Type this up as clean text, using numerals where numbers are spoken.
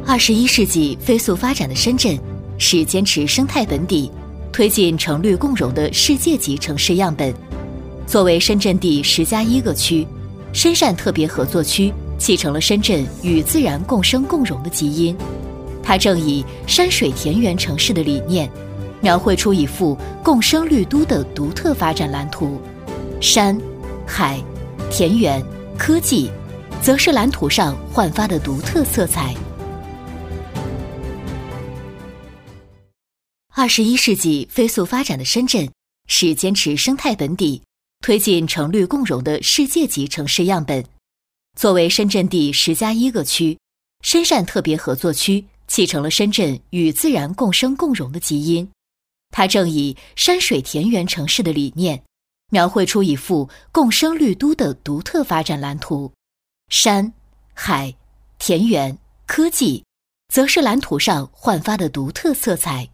21世纪飞速发展的深圳，是坚持生态本底、推进城绿共融的世界级城市样本。作为深圳第10+1个区，深汕特别合作区继承了深圳与自然共生共荣的基因。它正以山水田园城市的理念，描绘出一幅共生绿都的独特发展蓝图。山、海、田园、科技，则是蓝图上焕发的独特色彩。21世纪飞速发展的深圳，是坚持生态本底、推进城绿共融的世界级城市样本。作为深圳第10+1个区，深汕特别合作区继承了深圳与自然共生共荣的基因。它正以山水田园城市的理念，描绘出一幅共生绿都的独特发展蓝图。山、海、田园、科技，则是蓝图上焕发的独特色彩。